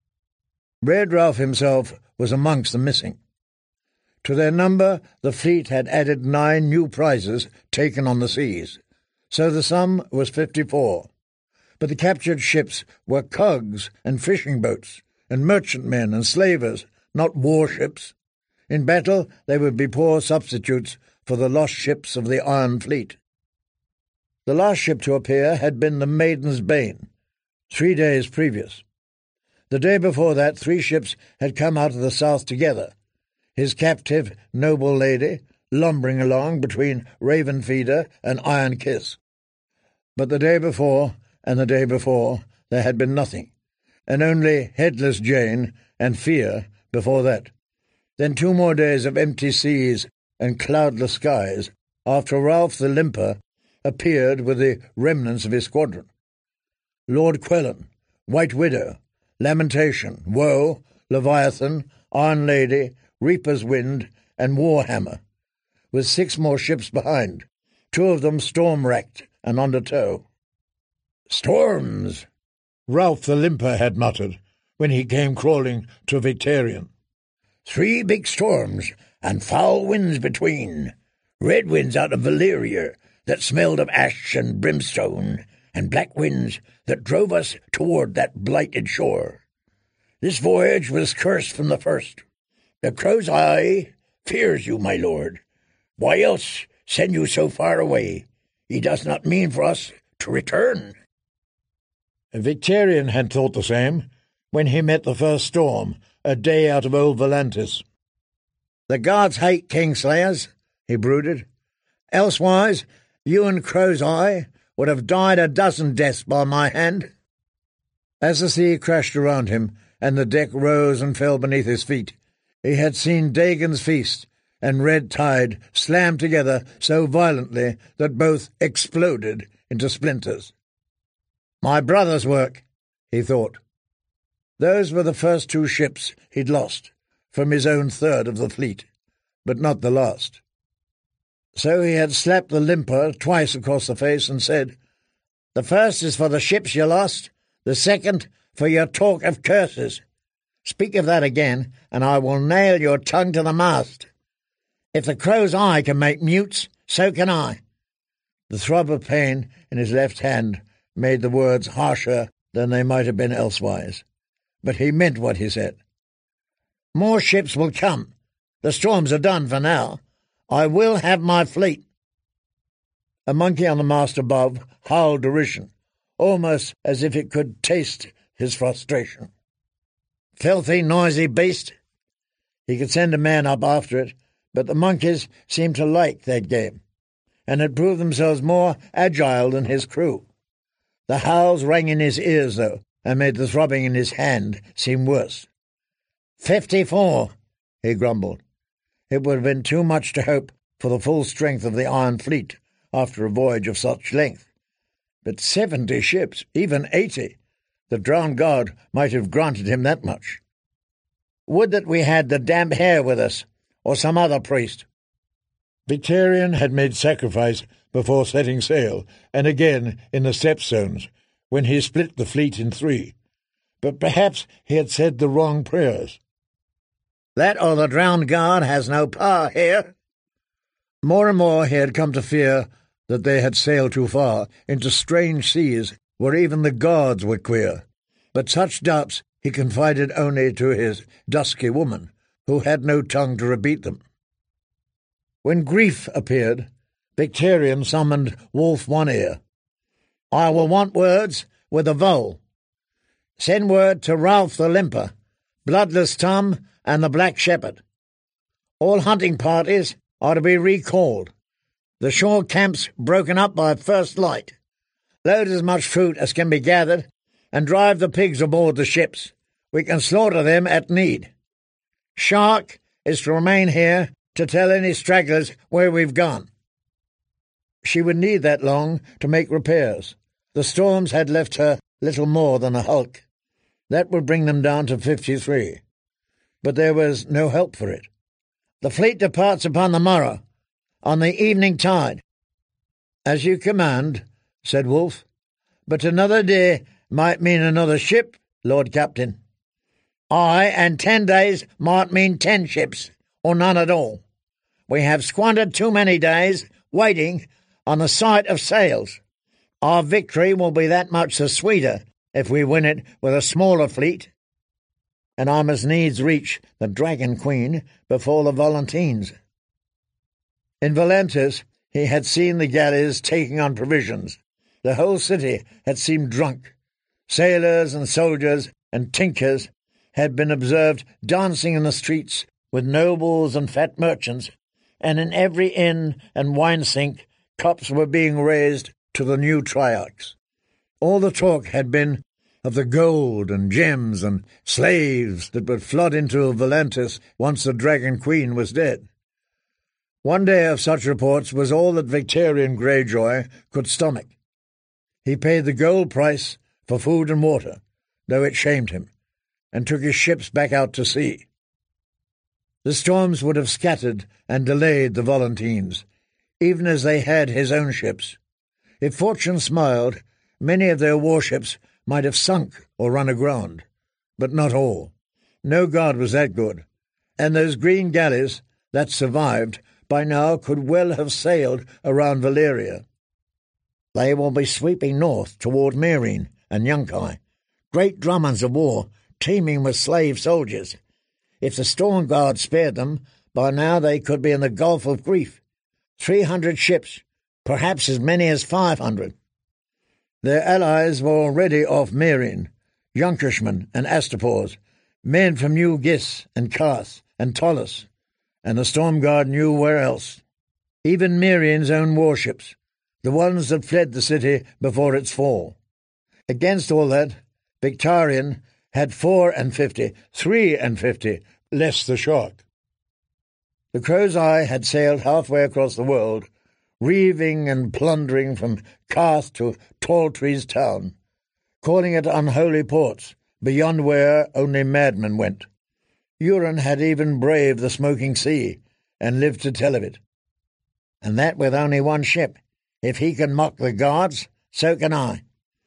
Red Ralph himself was amongst the missing. To their number the fleet had added nine new prizes taken on the seas, so the sum was fifty-four. But the captured ships were cogs and fishing boats, and merchantmen and slavers, not warships. In battle they would be poor substitutes for the lost ships of the Iron Fleet. The last ship to appear had been the Maiden's Bane, three days previous. The day before that three ships had come out of the south together, his captive Noble Lady lumbering along between Ravenfeeder and Iron Kiss. But the day before and the day before there had been nothing, and only Headless Jane and Fear before that. Then two more days of empty seas and cloudless skies after Ralph the Limper appeared with the remnants of his squadron. Lord Quellan, White Widow, Lamentation, Woe, Leviathan, Iron Lady, Reaper's Wind, and Warhammer, with six more ships behind, two of them storm-wracked and under tow. "Storms!" Ralph the Limper had muttered when he came crawling to Victarion. "Three big storms, and foul winds between. Red winds out of Valyria that smelled of ash and brimstone, and black winds that drove us toward that blighted shore. This voyage was cursed from the first. The Crow's Eye fears you, my lord. Why else send you so far away? He does not mean for us to return." Victarion had thought the same when he met the first storm, a day out of Old Volantis. "The gods hate Kingslayers," he brooded. "Elsewise, you and Crow's Eye would have died a dozen deaths by my hand." As the sea crashed around him and the deck rose and fell beneath his feet, he had seen Dagon's Feast and Red Tide slam together so violently that both exploded into splinters. "My brother's work," he thought. Those were the first two ships he'd lost from his own third of the fleet, but not the last. So he had slapped the Limper twice across the face and said, "The first is for the ships you lost, the second for your talk of curses. Speak of that again, and I will nail your tongue to the mast. If the Crow's Eye can make mutes, so can I." The throb of pain in his left hand made the words harsher than they might have been elsewise, but he meant what he said. "More ships will come. The storms are done for now. I will have my fleet." A monkey on the mast above howled derision, almost as if it could taste his frustration. "Filthy, noisy beast!" He could send a man up after it, but the monkeys seemed to like that game, and had proved themselves more agile than his crew. The howls rang in his ears, though, and made the throbbing in his hand seem worse. Fifty-four, he grumbled. It would have been too much to hope for the full strength of the Iron Fleet after a voyage of such length. But seventy ships, even eighty, the drowned god might have granted him that much. Would that we had the damp hare with us, or some other priest. Victarion had made sacrifice before setting sail, and again in the Stepstones, when he split the fleet in three. But perhaps he had said the wrong prayers. That or the drowned god has no power here. More and more he had come to fear that they had sailed too far, into strange seas where even the gods were queer. But such doubts he confided only to his dusky woman, who had no tongue to repeat them. When grief appeared, Victarion summoned Wolf One Ear. I will want words with a vole. Send word to Ralph the Limper, Bloodless Tom, and the Black Shepherd. All hunting parties are to be recalled. The shore camps broken up by first light. Load as much fruit as can be gathered, and drive the pigs aboard the ships. We can slaughter them at need. Shark is to remain here to tell any stragglers where we've gone. She would need that long to make repairs. The storms had left her little more than a hulk. That would bring them down to fifty-three. But there was no help for it. The fleet departs upon the morrow, on the evening tide. As you command, said Wolfe, but another day might mean another ship, Lord Captain. Aye, and ten days might mean ten ships, or none at all. We have squandered too many days waiting on the sight of sails. Our victory will be that much the sweeter if we win it with a smaller fleet. And I must needs reach the Dragon Queen before the Volantines. In Volantis he had seen the galleys taking on provisions. The whole city had seemed drunk. Sailors and soldiers and tinkers had been observed dancing in the streets with nobles and fat merchants, and in every inn and wine-sink cups were being raised to the new triarchs. All the talk had been of the gold and gems and slaves that would flood into Volantis once the Dragon Queen was dead. One day of such reports was all that Victarion Greyjoy could stomach. He paid the gold price for food and water, though it shamed him, and took his ships back out to sea. The storms would have scattered and delayed the Volantines, even as they had his own ships. If fortune smiled, many of their warships might have sunk or run aground, but not all. No god was that good, and those green galleys that survived by now could well have sailed around Valyria. They will be sweeping north toward Meereen and Yunkai, great drummonds of war teeming with slave soldiers. If the Storm Guard spared them, by now they could be in the Gulf of Grief. Three hundred ships, perhaps as many as five hundred. Their allies were already off Meereen, Yonkishmen and Astapors, men from New Gis and Karth and Tollus, and the Storm Guard knew where else. Even Meereen's own warships, the ones that fled the city before its fall. Against all that, Victarion had four and fifty, three and fifty, less the shark. The Crow's Eye had sailed halfway across the world, reaving and plundering from Karth to Talltree's town, calling it unholy ports, beyond where only madmen went. Euron had even braved the smoking sea, and lived to tell of it. And that with only one ship. If he can mock the gods, so can I.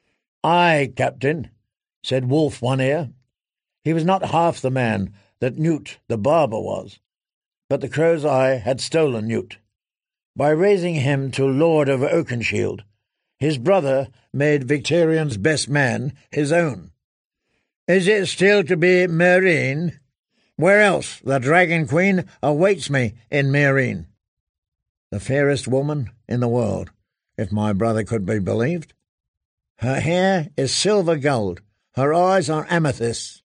Aye, Captain, said Wolf One Ear. He was not half the man that Newt the barber was, but the Crow's Eye had stolen Newt. By raising him to Lord of Oakenshield, his brother made Victarion's best man his own. Is it still to be Meereen? Where else the Dragon Queen awaits me in Meereen. The fairest woman in the world, if my brother could be believed. Her hair is silver gold, her eyes are amethysts.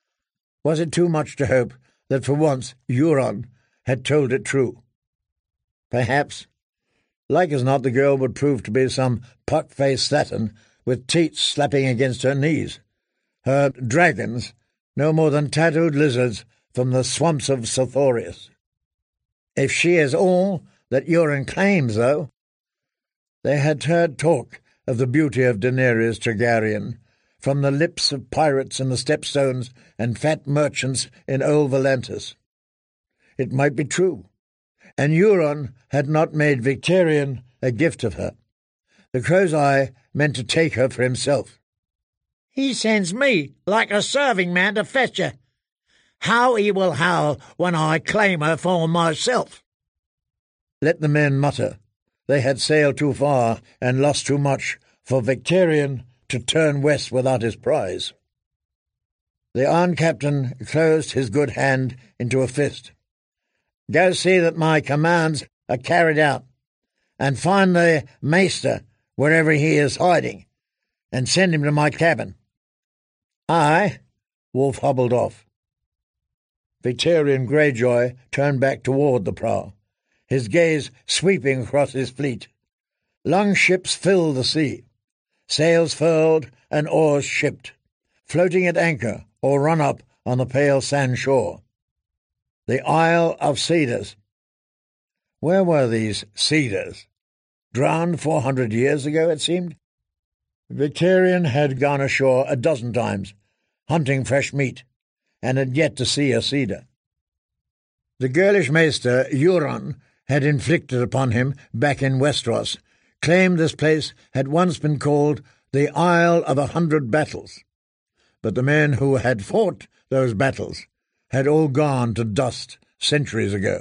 Was it too much to hope that for once Euron had told it true? Perhaps. Like as not the girl would prove to be some puck-faced slattern with teats slapping against her knees, her dragons no more than tattooed lizards from the swamps of Sothorius. If she is all that Euron claims, though— They had heard talk of the beauty of Daenerys Targaryen from the lips of pirates in the Stepstones and fat merchants in old Volantis. It might be true, and Euron had not made Victarion a gift of her. The Crow's Eye meant to take her for himself. He sends me like a serving man to fetch her. How he will howl when I claim her for myself. Let the men mutter. They had sailed too far and lost too much for Victarion to turn west without his prize. The Iron Captain closed his good hand into a fist. Go see that my commands are carried out, and find the Maester wherever he is hiding, and send him to my cabin. Aye, Wolfe hobbled off. Victarion Greyjoy turned back toward the prow, his gaze sweeping across his fleet. Long ships filled the sea, sails furled and oars shipped, floating at anchor or run up on the pale sand shore. The Isle of Cedars. Where were these cedars? Drowned four hundred years ago, it seemed. Victarion had gone ashore a dozen times, hunting fresh meat, and had yet to see a cedar. The girlish maester, Euron, had inflicted upon him back in Westeros, claimed this place had once been called the Isle of a Hundred Battles. But the men who had fought those battles had all gone to dust centuries ago.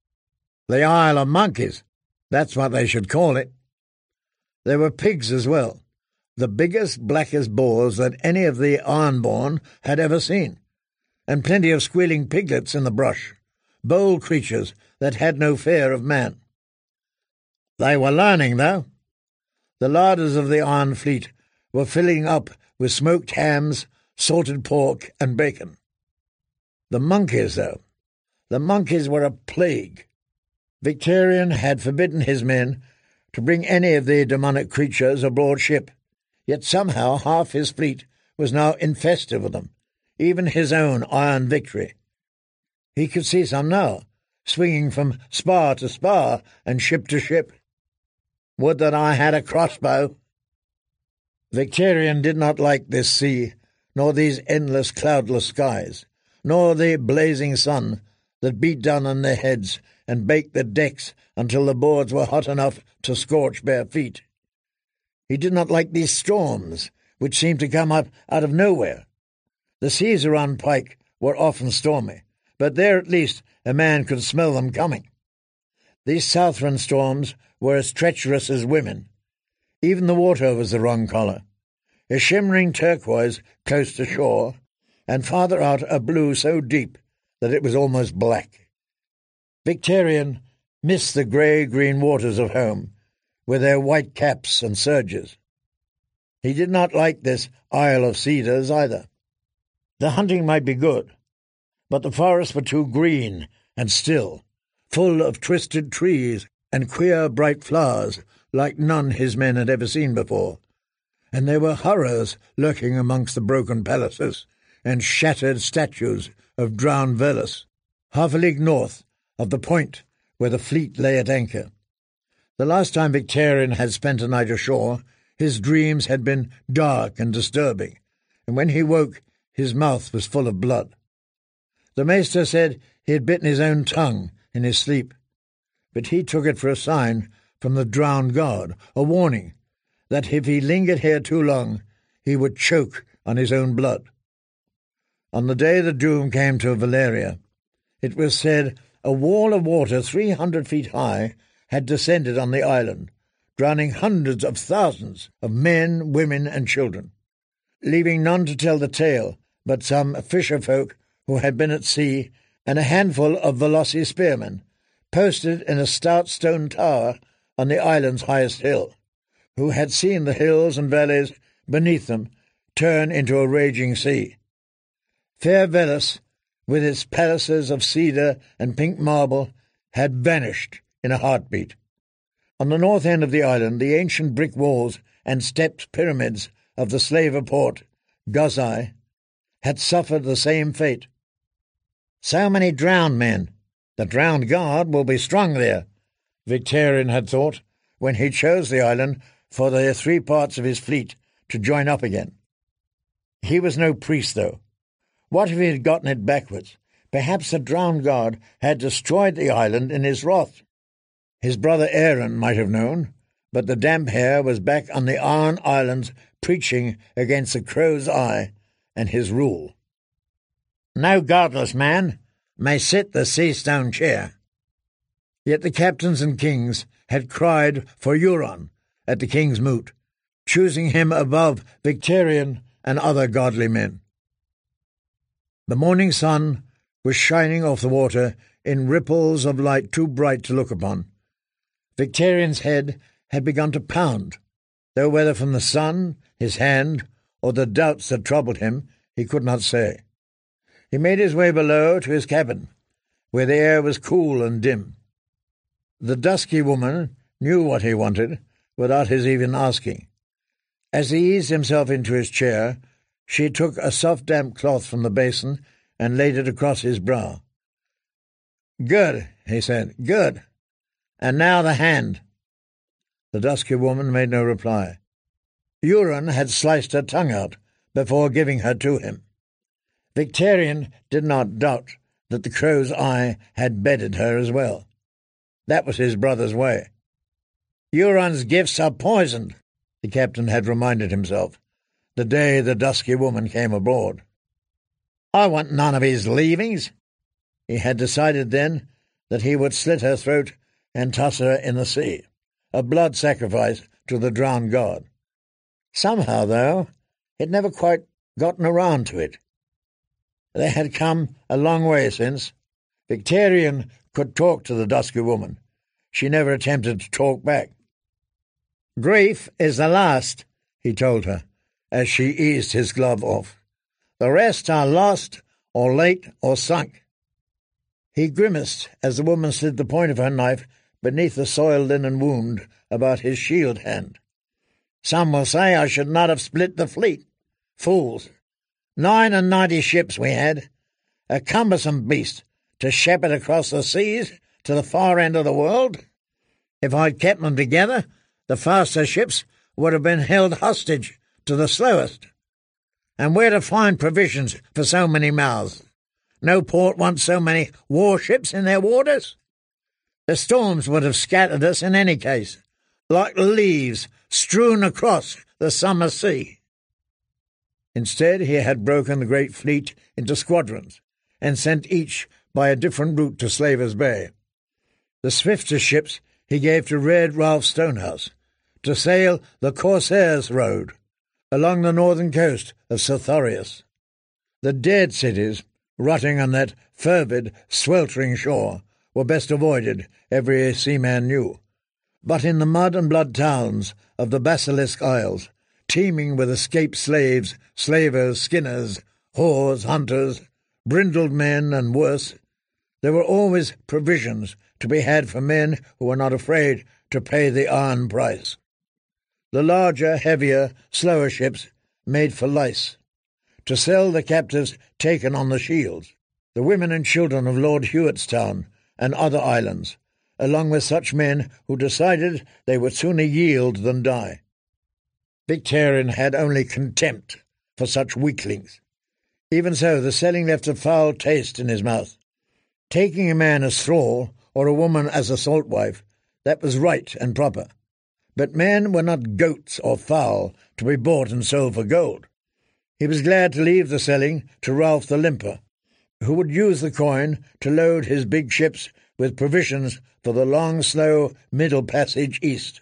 The Isle of Monkeys, that's what they should call it. There were pigs as well, the biggest, blackest boars that any of the Ironborn had ever seen, and plenty of squealing piglets in the brush, bold creatures that had no fear of man. They were learning, though. The larders of the Iron Fleet were filling up with smoked hams, salted pork, and bacon. The monkeys, though, the monkeys were a plague. Victarion had forbidden his men to bring any of the demonic creatures aboard ship, yet somehow half his fleet was now infested with them, even his own Iron Victory. He could see some now, swinging from spar to spar and ship to ship. Would that I had a crossbow! Victarion did not like this sea, nor these endless cloudless skies, nor the blazing sun that beat down on their heads and baked the decks until the boards were hot enough to scorch bare feet. He did not like these storms, which seemed to come up out of nowhere. The seas around Pike were often stormy, but there at least a man could smell them coming. These Southron storms were as treacherous as women. Even the water was the wrong colour, a shimmering turquoise close to shore, and farther out a blue so deep that it was almost black. Victarion missed the grey-green waters of home, with their white caps and surges. He did not like this Isle of Cedars either. The hunting might be good, but the forests were too green and still, full of twisted trees and queer bright flowers like none his men had ever seen before, and there were horrors lurking amongst the broken palaces and shattered statues of drowned Velas, half a league north of the point where the fleet lay at anchor. The last time Victarion had spent a night ashore, his dreams had been dark and disturbing, and when he woke, his mouth was full of blood. The Maester said he had bitten his own tongue in his sleep, but he took it for a sign from the drowned guard, a warning that if he lingered here too long, he would choke on his own blood. On the day the doom came to Valyria, it was said a wall of water three hundred feet high had descended on the island, drowning hundreds of thousands of men, women, and children, leaving none to tell the tale but some fisher-folk who had been at sea and a handful of Veloci spearmen, posted in a stout stone tower on the island's highest hill, who had seen the hills and valleys beneath them turn into a raging sea. Fair Velas, with its palaces of cedar and pink marble, had vanished in a heartbeat. On the north end of the island, the ancient brick walls and stepped pyramids of the slaver port, Gozai, had suffered the same fate. So many drowned men. The drowned guard will be strong there, Victarion had thought, when he chose the island for the three parts of his fleet to join up again. He was no priest, though. What if he had gotten it backwards? Perhaps the drowned guard had destroyed the island in his wrath. His brother Aaron might have known, but the damp hair was back on the Iron Islands preaching against the Crow's Eye and his rule. No godless man may sit the sea-stone chair. Yet the captains and kings had cried for Euron at the king's moot, choosing him above Victarion and other godly men. The morning sun was shining off the water in ripples of light too bright to look upon. Victarion's head had begun to pound, though whether from the sun, his hand, or the doubts that troubled him, he could not say. He made his way below to his cabin, where the air was cool and dim. The dusky woman knew what he wanted, without his even asking. As he eased himself into his chair, she took a soft damp cloth from the basin and laid it across his brow. "Good," he said, "good. And now the hand." The dusky woman made no reply. Euron had sliced her tongue out before giving her to him. Victarion did not doubt that the Crow's Eye had bedded her as well. That was his brother's way. Euron's gifts are poisoned, the captain had reminded himself, the day the dusky woman came aboard. I want none of his leavings. He had decided then that he would slit her throat and toss her in the sea, a blood sacrifice to the drowned god. Somehow, though, he'd never quite gotten around to it. They had come a long way since. Victarion could talk to the dusky woman. She never attempted to talk back. "Grief is the last," he told her, as she eased his glove off. "The rest are lost, or late, or sunk." He grimaced as the woman slid the point of her knife beneath the soiled linen wound about his shield hand. "Some will say I should not have split the fleet. Fools! Nine and ninety ships we had, a cumbersome beast to shepherd across the seas to the far end of the world. If I'd kept them together, the faster ships would have been held hostage to the slowest. And where to find provisions for so many mouths? No port wants so many warships in their waters. The storms would have scattered us in any case, like leaves strewn across the summer sea." Instead, he had broken the great fleet into squadrons and sent each by a different route to Slaver's Bay. The swifter ships he gave to Red Ralph Stonehouse to sail the Corsairs' Road along the northern coast of Sothoryos. The dead cities, rotting on that fervid, sweltering shore, were best avoided, every seaman knew. But in the mud and blood towns of the Basilisk Isles, teeming with escaped slaves, slavers, skinners, whores, hunters, brindled men, and worse, there were always provisions to be had for men who were not afraid to pay the iron price. The larger, heavier, slower ships made for Lys, to sell the captives taken on the shields, the women and children of Lord Hewittstown and other islands, along with such men who decided they would sooner yield than die. Victarion had only contempt for such weaklings. Even so, the selling left a foul taste in his mouth. Taking a man as thrall, or a woman as a salt wife, that was right and proper. But men were not goats or fowl to be bought and sold for gold. He was glad to leave the selling to Ralph the Limper, who would use the coin to load his big ships with provisions for the long, slow Middle Passage east.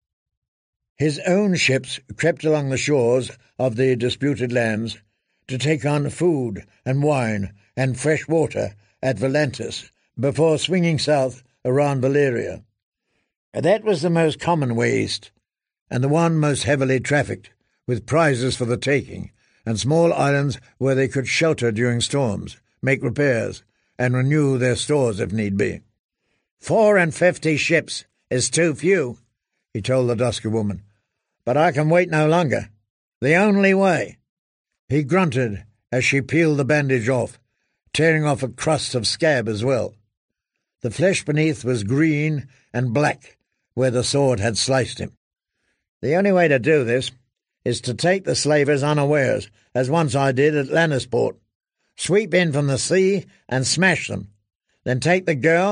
His own ships crept along the shores of the disputed lands to take on food and wine and fresh water at Volantis before swinging south around Valyria. That was the most common way east, and the one most heavily trafficked, with prizes for the taking, and small islands where they could shelter during storms, make repairs, and renew their stores if need be. Four and fifty ships is too few, he told the dusky woman, but I can wait no longer. The only way. He grunted as she peeled the bandage off, tearing off a crust of scab as well. The flesh beneath was green and black where the sword had sliced him. The only way to do this is to take the slavers unawares, as once I did at Lannisport. Sweep in from the sea and smash them. Then take the girl